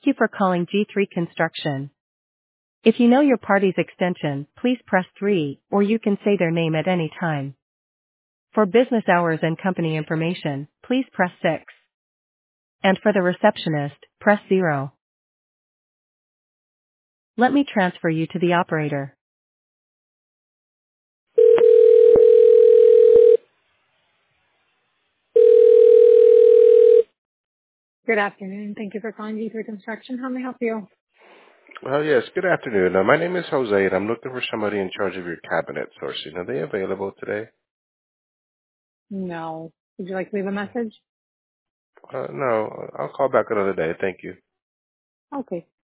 Thank you for calling G3 Construction. If you know your party's extension, please press 3, or you can say their name at any time. For business hours and company information, please press 6. And for the receptionist, press 0. Let me transfer you to the operator. Good afternoon. Thank you for calling G3 Construction. How may I help you? Yes, good afternoon. My name is Jose, and I'm looking for somebody in charge of your cabinet sourcing. Are they available today? No. Would you like to leave a message? No, I'll call back another day. Thank you. Okay.